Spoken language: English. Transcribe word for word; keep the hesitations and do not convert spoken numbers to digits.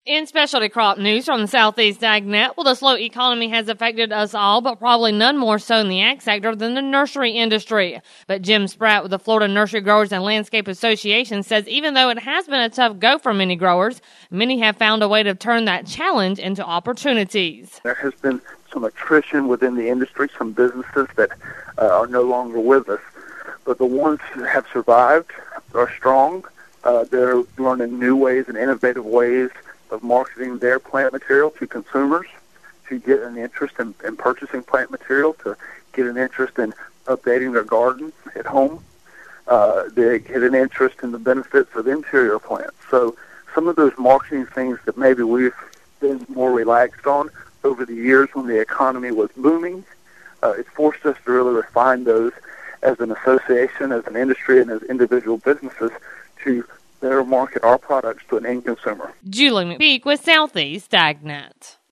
In specialty crop news from the Southeast AgNet, well, the slow economy has affected us all, but probably none more so in the ag sector than the nursery industry. But Jim Spratt with the Florida Nursery Growers and Landscape Association says even though it has been a tough go for many growers, many have found a way to turn that challenge into opportunities. There has been some attrition within the industry, some businesses that uh, are no longer with us. But the ones that have survived are strong. Uh, they're learning new ways and innovative ways of marketing their plant material to consumers, to get an interest in, in purchasing plant material, to get an interest in updating their garden at home. Uh, they get an interest in the benefits of interior plants. So some of those marketing things that maybe we've been more relaxed on over the years when the economy was booming, uh, it's forced us to really refine those as an association, as an industry, and as individual businesses to better market our products to an end consumer. Julie McPeak with Southeast AgNet.